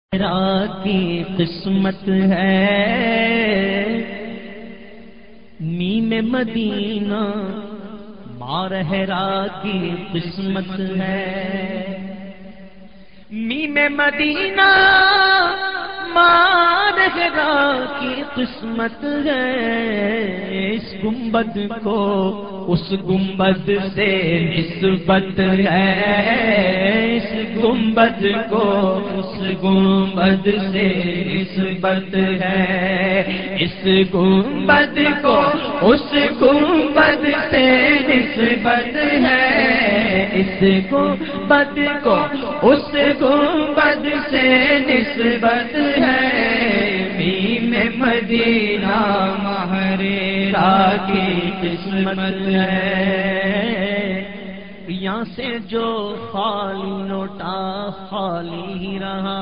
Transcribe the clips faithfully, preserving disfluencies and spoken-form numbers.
میرا کی قسمت ہے میم مدینہ، مارہرا کی قسمت ہے میم مدینہ، مارہرا کی قسمت ہے۔ اس گنبد کو اس گنبد سے نسبت ہے، اس گنبد کو اس گنبد سے نسبت ہے، اس گنبد کو اس گنبد سے نسبت ہے، اس گنبد کو اس گنبد سے نسبت ہے۔ میم مدینہ مارہرا کی قسمت ہے۔ یہاں سے جو خالی لوٹا خالی ہی رہا،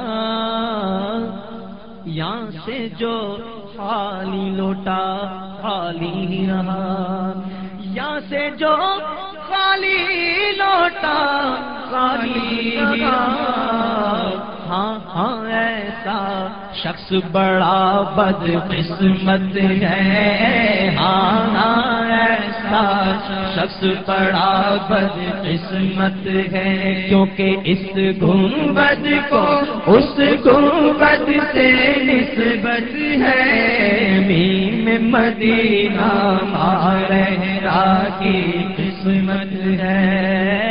یہاں سے جو خالی لوٹا خالی ہی رہا، یہاں سے جو خالی لوٹا خالی رہا۔ ہاں ہاں ایسا شخص بڑا بد قسمت ہے، ہاں ہاں ایسا شخص بڑا بد قسمت ہے، کیونکہ اس گنبد کو اس گنبد سے نسبت ہے۔ میم مدینہ مارہرا کی قسمت ہے۔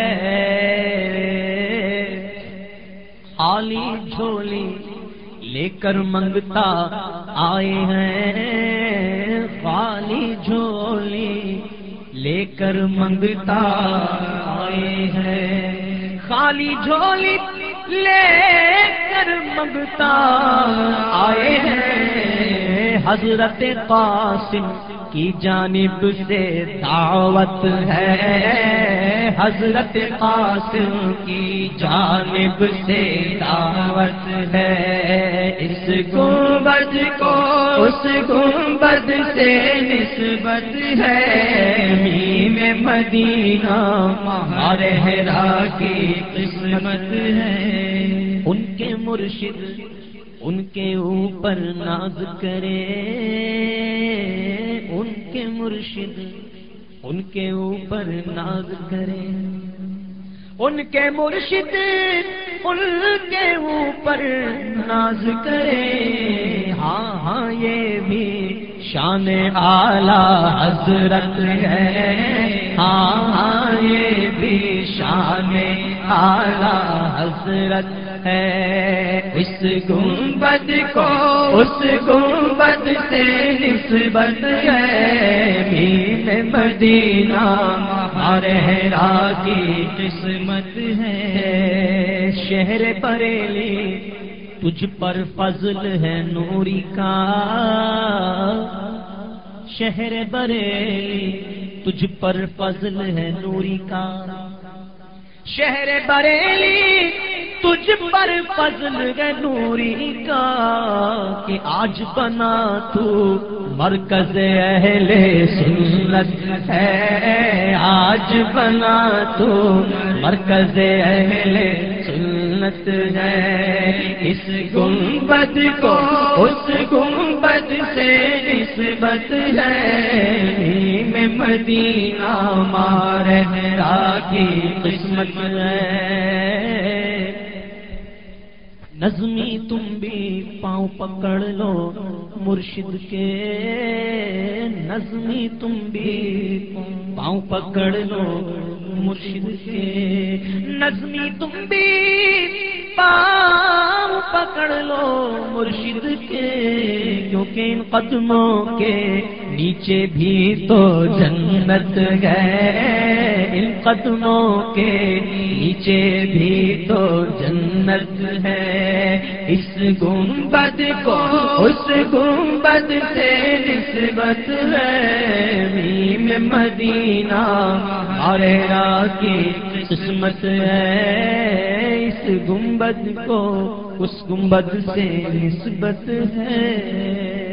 خالی جھولی لے کر منگتا آئے ہیں، خالی جھولی لے کر منگتا آئے ہیں، خالی جھولی لے کر منگتا آئے ہیں۔ حضرت قاسم کی جانب سے دعوت ہے، حضرت قاسم کی جانب سے دعوت ہے۔ اس گنبد کو اس گنبد سے نسبت ہے۔ میم مدینہ مارہرا کی قسمت ہے۔ ان کے مرشد ان کے اوپر ناز کرے، ان کے مرشد ان کے اوپر ناز کرے، ان کے مرشد ان کے اوپر ناز کرے۔ ہاں ہاں یہ بھی شان اعلی حضرت ہے، ہاں ہاں یہ بھی شان اعلی حضرت ہے۔ اس گنبد کو اس گنبد سے نسبت ہے۔ میم مدینہ مارہرا کی قسمت ہے۔ شہر بریلی تجھ پر فضل ہے نوری کا، شہر بریلی تجھ پر فضل ہے نوری کا، شہر بریلی تجھ پر فضل ہے نوری کا، کہ آج بنا تو مرکز اہل سنت ہے، آج بنا تو مرکز اہل سنت ہے۔ اس گنبد کو اس گنبد سے نسبت ہے۔ میم مدینہ مارہرا کی قسمت ہے۔ نظمی تم بھی پاؤں پکڑ لو مرشد کے، نظمی تم بھی پاؤں پکڑ لو مرشد کے، نظمی تم بھی پاؤں پکڑ لو مرشد کے، کیونکہ ان قدموں کے نیچے بھی تو جنت ہے، ان قدموں کے نیچے بھی تو جنت ہے۔ اس گنبد کو اس گنبد سے نسبت ہے۔ میم مدینہ مارہرا کی قسمت ہے۔ اس گنبد کو اس گنبد سے نسبت ہے۔